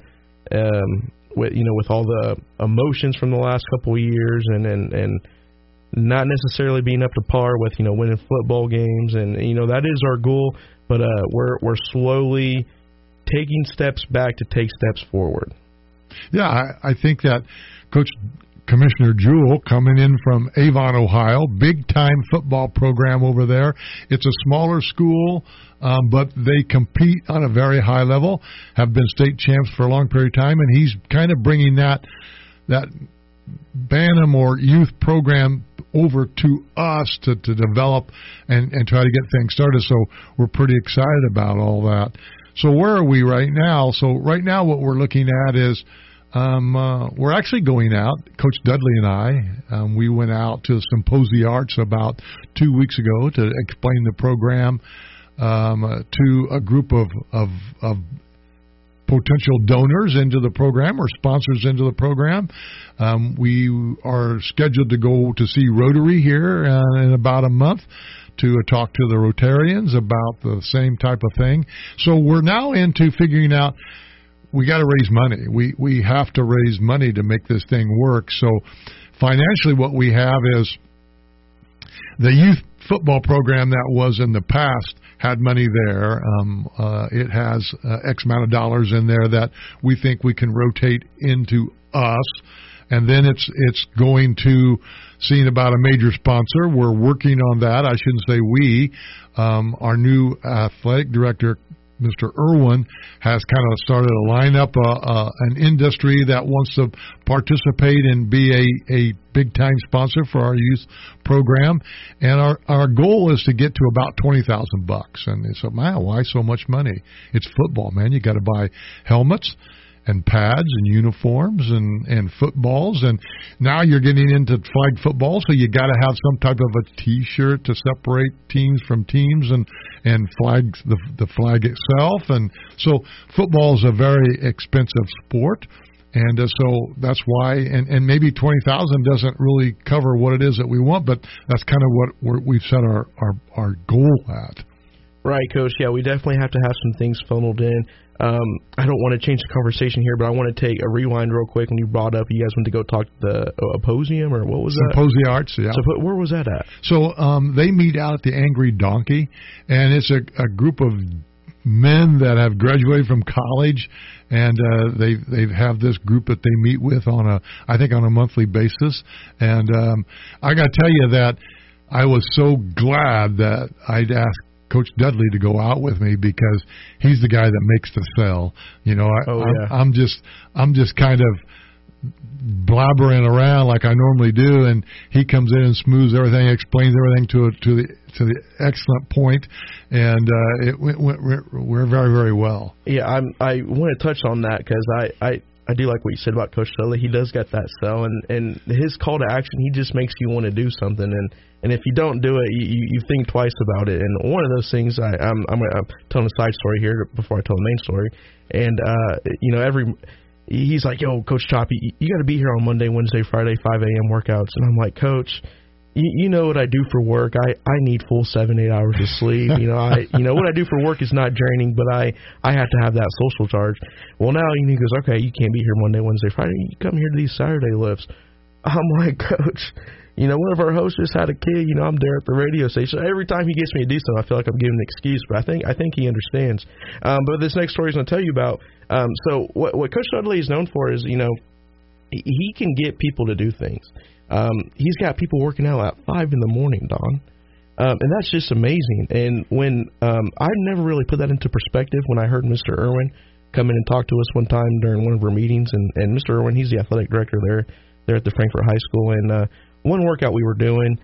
the emotions from the last couple of years, and not necessarily being up to par with winning football games, and that is our goal, but we're slowly taking steps back to take steps forward.
Yeah, I think that Commissioner Jewell, coming in from Avon, Ohio, big-time football program over there. It's a smaller school, but they compete on a very high level, have been state champs for a long period of time, and he's kind of bringing that Bantam or youth program over to us to develop and try to get things started. So we're pretty excited about all that. So where are we right now? So right now what we're looking at is we're actually going out. Coach Dudley and I, we went out to Symposiarts about 2 weeks ago to explain the program to a group of potential donors into the program or sponsors into the program. We are scheduled to go to see Rotary here in about a month to talk to the Rotarians about the same type of thing. So we're now into figuring out, we got to raise money. We have to raise money to make this thing work. So financially what we have is the youth football program that was in the past had money there. It has X amount of dollars in there that we think we can rotate into us. And then it's going to seeing about a major sponsor. We're working on that. I shouldn't say we. Our new athletic director, Mr. Irwin, has kind of started to line up an industry that wants to participate and be a big-time sponsor for our youth program. And our goal is to get to about $20,000. And they said, man, why so much money? It's football, man. You got to buy helmets and pads and uniforms and footballs, and now you're getting into flag football, so you got to have some type of a T-shirt to separate teams from teams and flag the flag itself, and so football is a very expensive sport, and so that's why, and maybe 20,000 doesn't really cover what it is that we want, but that's kind of what we've set our goal at.
Right, Coach. Yeah, we definitely have to have some things funneled in. I don't want to change the conversation here, but I want to take a rewind real quick when you brought up you guys went to go talk to the Symposium, or what was that?
Symposiarts, yeah.
So where was that at?
So they meet out at the Angry Donkey, and it's a group of men that have graduated from college, and they have this group that they meet with on a monthly basis. And I got to tell you that I was so glad that I'd asked Coach Dudley to go out with me, because he's the guy that makes the sell. I'm just kind of blabbering around like I normally do, and he comes in and smooths everything, explains everything to the excellent point, and it went very, very well.
Yeah, I want to touch on that, because I do like what you said about Coach Dudley. He does got that sell, and his call to action, he just makes you want to do something. And if you don't do it, you think twice about it. And one of those things, I'm telling a side story here before I tell the main story. And he's like, yo, Coach Choppy, you got to be here on Monday, Wednesday, Friday, 5 a.m. workouts. And I'm like, Coach, you know what I do for work. I need full 7-8 hours of sleep. What I do for work is not draining, but I have to have that social charge. Well, now he goes, okay, you can't be here Monday, Wednesday, Friday. You come here to these Saturday lifts. I'm like, Coach, one of our hosts just had a kid. I'm there at the radio station. Every time he gets me to do something, I feel like I'm giving an excuse, but I think he understands. But this next story is going to tell you about. So what Coach Dudley is known for is, he can get people to do things. He's got people working out at 5 in the morning, Don. And that's just amazing. And when I never really put that into perspective when I heard Mr. Irwin come in and talk to us one time during one of our meetings. And Mr. Irwin, he's the athletic director there at the Frankfort High School. And one workout we were doing,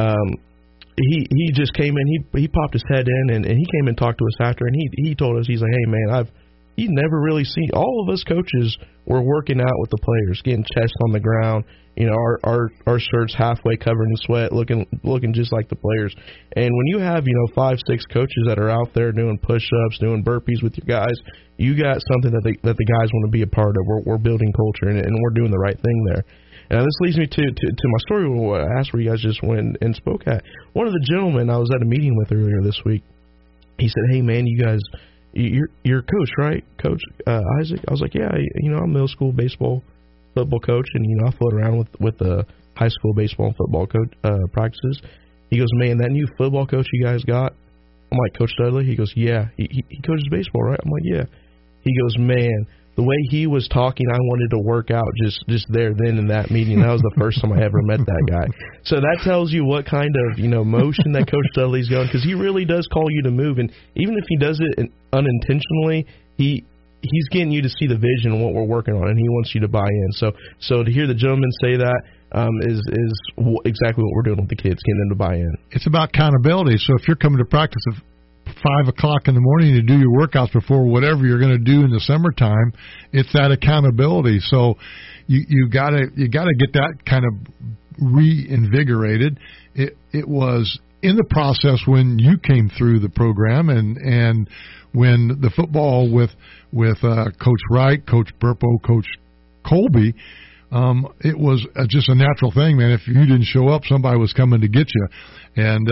he just came in. He popped his head in, and he came and talked to us after. And he told us, he's like, hey, man, he's never really seen. All of us coaches were working out with the players, getting chest on the ground. Our shirts halfway covered in sweat, looking just like the players. And when you have 5-6 coaches that are out there doing push-ups, doing burpees with your guys, you got something that the guys want to be a part of. We're building culture, and we're doing the right thing there. And this leads me to my story. What I asked where you guys just went and spoke at. One of the gentlemen I was at a meeting with earlier this week, he said, "Hey man, you guys, you're a coach, right, Coach Isaac?" I was like, "Yeah, I'm a middle school football coach, and I float around with the high school baseball and football coach practices." He goes, "Man, that new football coach you guys got," I'm like, "Coach Dudley?" He goes, "Yeah, he coaches baseball, right?" I'm like, "Yeah." He goes, "Man, the way he was talking, I wanted to work out just there then in that meeting. That was the first time I ever met that guy." So that tells you what kind of motion that Coach Dudley's going, because he really does call you to move, and even if he does it unintentionally, he's getting you to see the vision and what we're working on, and he wants you to buy in. So to hear the gentleman say that is exactly what we're doing with the kids, getting them to buy in.
It's about accountability. So if you're coming to practice at 5 o'clock in the morning to do your workouts before whatever you're going to do in the summertime, it's that accountability. So you gotta get that kind of reinvigorated. It was in the process when you came through the program, and when the football with Coach Wright, Coach Burpo, Coach Colby, it was just a natural thing, man. If you didn't show up, somebody was coming to get you, and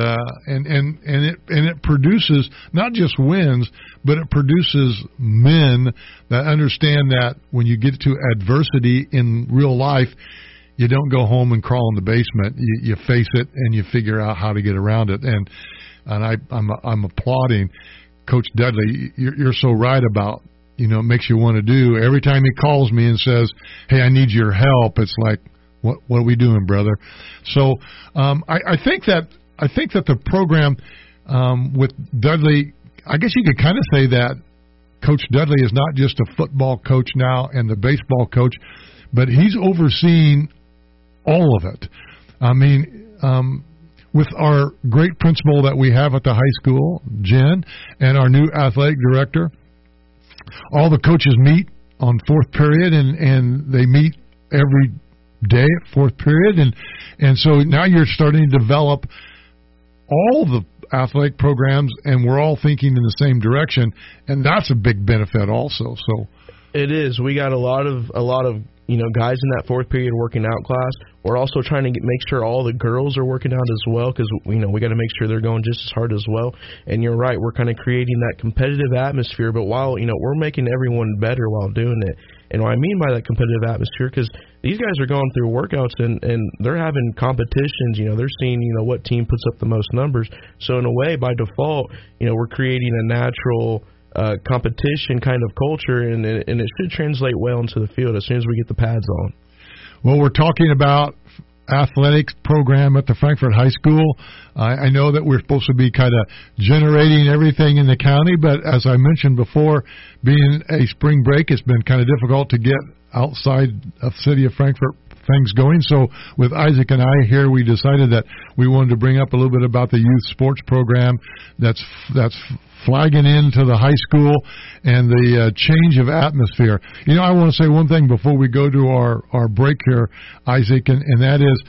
it produces not just wins, but it produces men that understand that when you get to adversity in real life, you don't go home and crawl in the basement. You face it and you figure out how to get around it. And I'm applauding Coach Dudley. You're so right about, it makes you want to do. Every time he calls me and says, "Hey, I need your help," it's like, what are we doing, brother? So I think that the program with Dudley, I guess you could kind of say that Coach Dudley is not just a football coach now and the baseball coach, but he's overseeing all of it. I mean, with our great principal that we have at the high school, Jen, and our new athletic director, all the coaches meet on fourth period, and they meet every day at fourth period, and so now you're starting to develop all the athletic programs, and we're all thinking in the same direction, and that's a big benefit also. So
it is. We got a lot of guys in that fourth period working out class. We're also trying to make sure all the girls are working out as well, because we got to make sure they're going just as hard as well. And you're right, we're kind of creating that competitive atmosphere, but while we're making everyone better while doing it. And what I mean by that competitive atmosphere, because these guys are going through workouts and they're having competitions. They're seeing what team puts up the most numbers. So in a way, by default, we're creating a natural competition kind of culture, and it should translate well into the field as soon as we get the pads on.
Well, we're talking about athletics program at the Frankfort High School. I know that we're supposed to be kind of generating everything in the county, but as I mentioned before, being a spring break, it's been kind of difficult to get outside of the city of Frankfort things going. So with Isaac and I here, we decided that we wanted to bring up a little bit about the youth sports program that's flagging into the high school and the change of atmosphere. You know, I want to say one thing before we go to our break here, Isaac, and that is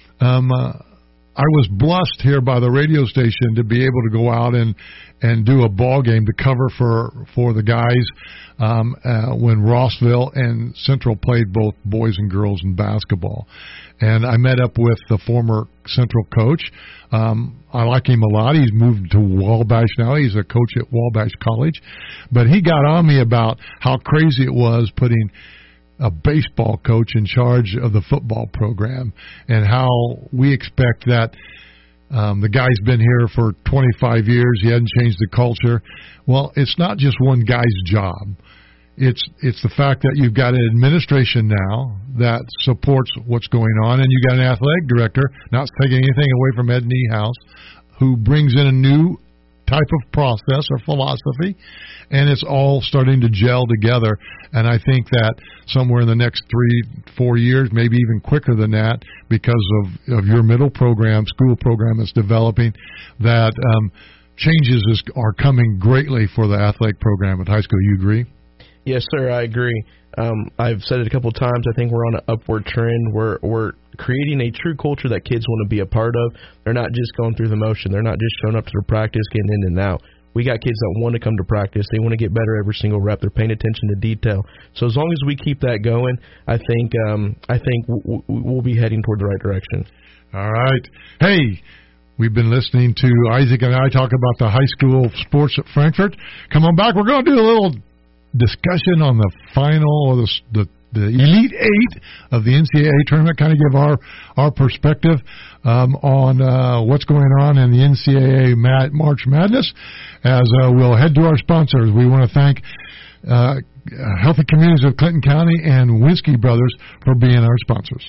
I was blessed here by the radio station to be able to go out and do a ball game to cover for the guys when Rossville and Central played both boys and girls in basketball. And I met up with the former Central coach. I like him a lot. He's moved to Wabash now. He's a coach at Wabash College. But he got on me about how crazy it was putting a baseball coach in charge of the football program, and how we expect that the guy's been here for 25 years. He hasn't changed the culture. Well, it's not just one guy's job. It's the fact that you've got an administration now that supports what's going on, and you got an athletic director, not taking anything away from Ed Niehaus, who brings in a new type of process or philosophy, and it's all starting to gel together. And I think that somewhere in the next 3-4 years, maybe even quicker than that, because of your middle program, school program that's developing, that changes are coming greatly for the athletic program at high school. You agree?
Yes, sir, I agree. I've said it a couple of times. I think we're on an upward trend. We're creating a true culture that kids want to be a part of. They're not just going through the motion. They're not just showing up to their practice, getting in and out. We got kids that want to come to practice. They want to get better every single rep. They're paying attention to detail. So as long as we keep that going, I think we'll be heading toward the right direction.
All right. Hey, we've been listening to Isaac and I talk about the high school sports at Frankfort. Come on back. We're going to do a little discussion on the final, or the Elite Eight of the NCAA tournament, kind of give our perspective on what's going on in the NCAA March Madness, as we'll head to our sponsors. We want to thank Healthy Communities of Clinton County and Winsky Brothers for being our sponsors.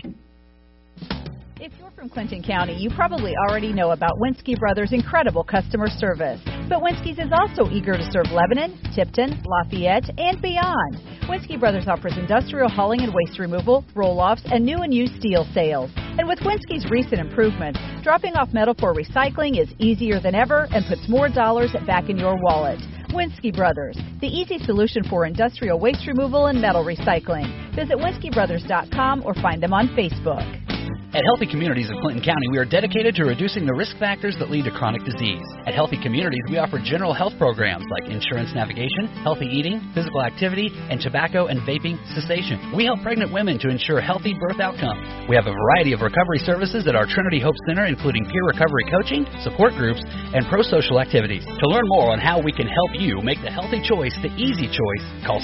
If you're from Clinton County, you probably already know about Winsky Brothers' incredible customer service. But Winsky's is also eager to serve Lebanon, Tipton, Lafayette, and beyond. Winsky Brothers offers industrial hauling and waste removal, roll-offs, and new and used steel sales. And with Winsky's recent improvements, dropping off metal for recycling is easier than ever and puts more dollars back in your wallet. Winsky Brothers, the easy solution for industrial waste removal and metal recycling. Visit winskybrothers.com or find them on Facebook.
At Healthy Communities of Clinton County, we are dedicated to reducing the risk factors that lead to chronic disease. At Healthy Communities, we offer general health programs like insurance navigation, healthy eating, physical activity, and tobacco and vaping cessation. We help pregnant women to ensure healthy birth outcomes. We have a variety of recovery services at our Trinity Hope Center, including peer recovery coaching, support groups, and pro-social activities. To learn more on how we can help you make the healthy choice the easy choice, call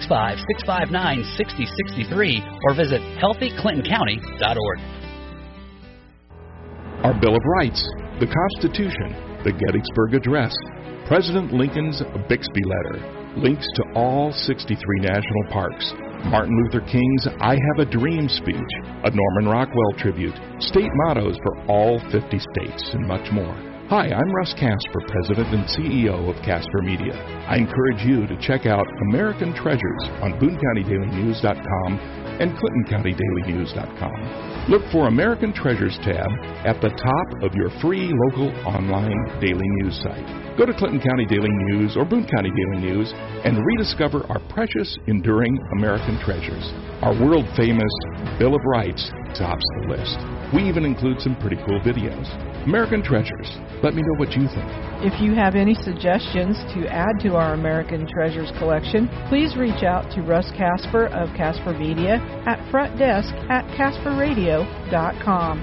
765-659-6063 or visit healthyclintoncounty.org.
Our Bill of Rights, the Constitution, the Gettysburg Address, President Lincoln's Bixby Letter, links to all 63 national parks, Martin Luther King's I Have a Dream speech, a Norman Rockwell tribute, state mottos for all 50 states, and much more. Hi, I'm Russ Casper, President and CEO of Casper Media. I encourage you to check out American Treasures on BooneCountyDailyNews.com and ClintonCountyDailyNews.com. Look for American Treasures tab at the top of your free local online daily news site. Go to Clinton County Daily News or Boone County Daily News and rediscover our precious, enduring American treasures. Our world-famous Bill of Rights tops the list. We even include some pretty cool videos. American Treasures. Let me know what you think.
If you have any suggestions to add to our American Treasures collection, please reach out to Russ Casper of Casper Media at frontdesk@casperradio.com.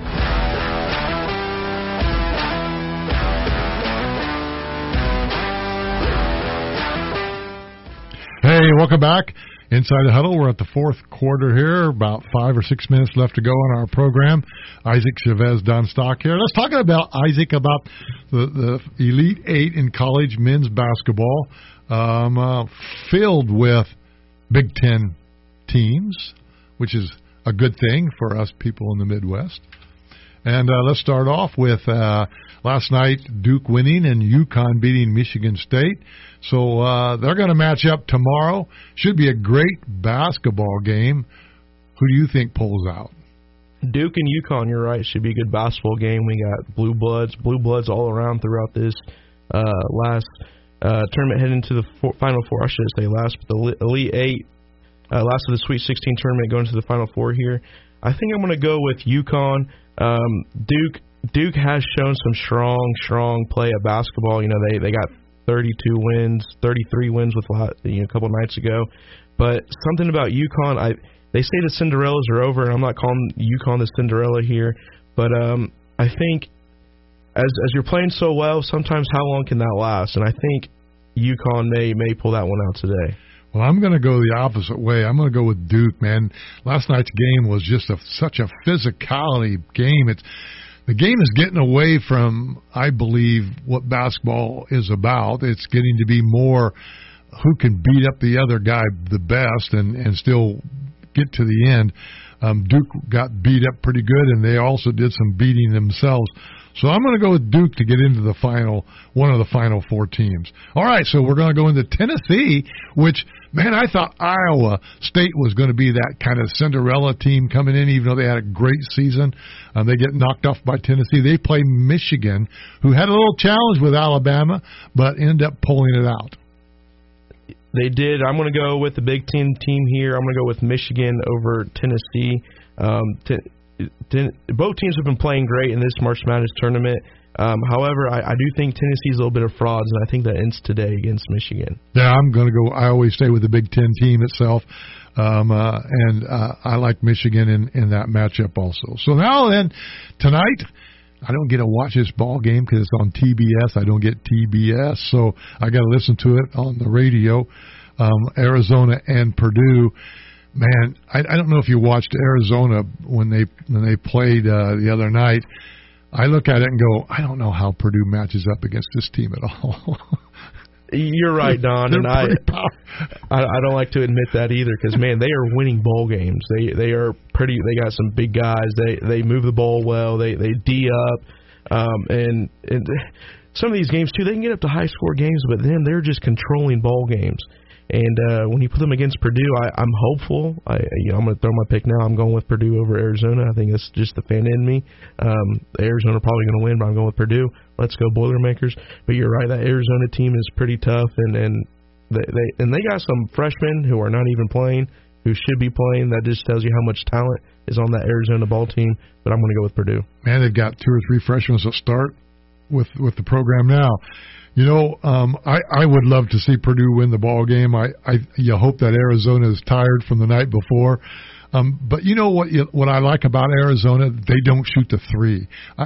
Hey, welcome back. Inside the Huddle, we're at the fourth quarter here, about 5 or 6 minutes left to go on our program. Isaac Chavez, Don Stock here. Let's talk about, Isaac, about the Elite Eight in college men's basketball, filled with Big Ten teams, which is a good thing for us people in the Midwest. And let's start off with last night, Duke winning and UConn beating Michigan State. So they're going to match up tomorrow. Should be a great basketball game. Who do you think pulls out?
Duke and UConn, you're right, should be a good basketball game. We got blue bloods all around throughout this last tournament heading into the Final Four. I should say last, but the Elite Eight, last of the Sweet 16 tournament going to the Final Four here. I think I'm going to go with UConn. Duke has shown some strong play at basketball. You know, they got 32 wins, 33 wins with a couple nights ago. But something about UConn, they say the Cinderellas are over, and I'm not calling UConn the Cinderella here. But I think as you're playing so well, sometimes how long can that last? And I think UConn may pull that one out today.
Well, I'm going to go the opposite way. I'm going to go with Duke, man. Last night's game was just such a physicality game. The game is getting away from, I believe, what basketball is about. It's getting to be more who can beat up the other guy the best and still get to the end. Duke got beat up pretty good, and they also did some beating themselves. So I'm going to go with Duke to get into one of the final four teams. All right, so we're going to go into Tennessee, which, man, I thought Iowa State was going to be that kind of Cinderella team coming in, even though they had a great season. They get knocked off by Tennessee. They play Michigan, who had a little challenge with Alabama, but ended up pulling it out.
They did. I'm going to go with the Big Ten team here. I'm going to go with Michigan over Tennessee. Both teams have been playing great in this March Madness tournament. However, I do think Tennessee's a little bit of frauds, and I think that ends today against Michigan.
Yeah, I'm going to go. I always stay with the Big Ten team itself, and I like Michigan in that matchup also. So now then, tonight, I don't get to watch this ball game because it's on TBS. I don't get TBS, so I got to listen to it on the radio. Arizona and Purdue. Man, I don't know if you watched Arizona when they played the other night. I look at it and go, I don't know how Purdue matches up against this team at all.
You're right, Don, and I don't like to admit that either because, man, they are winning ball games. They are pretty. They got some big guys. They move the ball well. They D up, and some of these games too. They can get up to high score games, but then they're just controlling ball games. And when you put them against Purdue, I'm hopeful. I'm going to throw my pick now. I'm going with Purdue over Arizona. I think that's just the fan in me. Arizona probably going to win, but I'm going with Purdue. Let's go Boilermakers. But you're right, that Arizona team is pretty tough, and they got some freshmen who are not even playing, who should be playing. That just tells you how much talent is on that Arizona ball team. But I'm going to go with Purdue.
Man, they've got 2 or 3 freshmen that start with the program now. You know, I would love to see Purdue win the ball game. You hope that Arizona is tired from the night before. But you know what I like about Arizona? They don't shoot the three.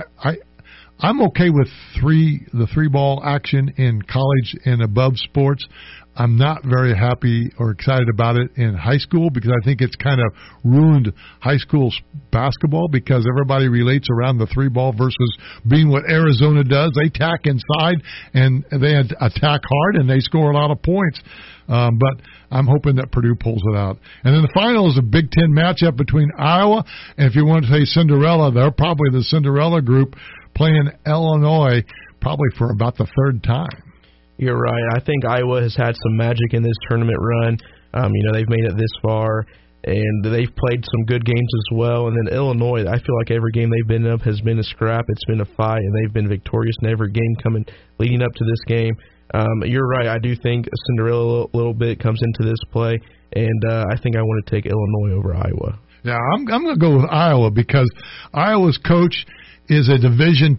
I'm okay with the 3-ball action in college and above sports. I'm not very happy or excited about it in high school because I think it's kind of ruined high school basketball because everybody relates around the 3-ball versus being what Arizona does. They tack inside and they attack hard and they score a lot of points. But I'm hoping that Purdue pulls it out. And then the final is a Big Ten matchup between Iowa and, if you want to say Cinderella, they're probably the Cinderella group playing Illinois probably for about the 3rd time.
You're right. I think Iowa has had some magic in this tournament run. They've made it this far, and they've played some good games as well. And then Illinois, I feel like every game they've been up has been a scrap. It's been a fight, and they've been victorious in every game leading up to this game. You're right. I do think Cinderella a little bit comes into this play, and I think I want to take Illinois over Iowa.
Yeah, I'm going to go with Iowa because Iowa's coach is a Division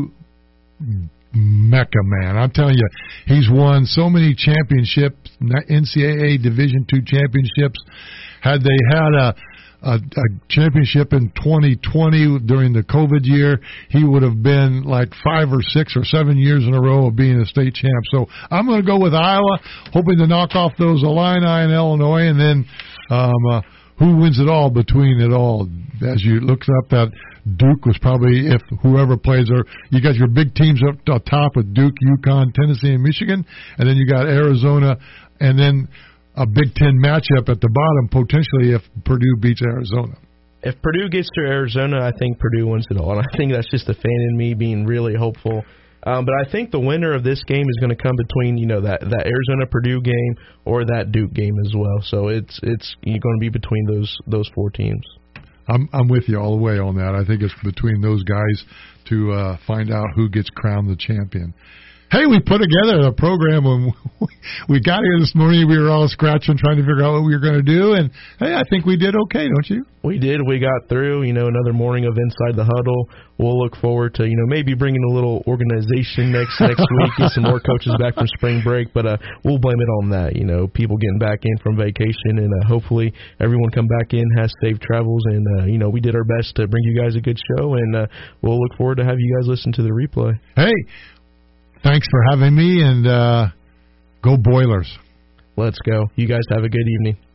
II Mecca man. I'm telling you, he's won so many championships, NCAA Division II championships. Had they had a championship in 2020 during the COVID year, he would have been like 5 or 6 or 7 years in a row of being a state champ. So I'm going to go with Iowa, hoping to knock off those Illini and Illinois, and then who wins it all between it all. As you look up, that Duke was probably, if whoever plays, or you got your big teams up top with Duke, UConn, Tennessee, and Michigan, and then you got Arizona, and then a Big Ten matchup at the bottom, potentially if Purdue beats Arizona.
If Purdue gets to Arizona, I think Purdue wins it all, and I think that's just the fan in me being really hopeful. But I think the winner of this game is going to come between, that Arizona-Purdue game or that Duke game as well. So it's going to be between those 4 teams.
I'm with you all the way on that. I think it's between those guys to find out who gets crowned the champion. Hey, we put together a program when we got here this morning. We were all scratching, trying to figure out what we were going to do, and hey, I think we did okay, don't you?
We did. We got through, another morning of Inside the Huddle. We'll look forward to, maybe bringing a little organization next week, get some more coaches back from spring break, but we'll blame it on that, people getting back in from vacation, and hopefully everyone come back in, has safe travels, and, we did our best to bring you guys a good show, and we'll look forward to have you guys listen to the replay.
Hey, thanks for having me, and go Boilers.
Let's go. You guys have a good evening.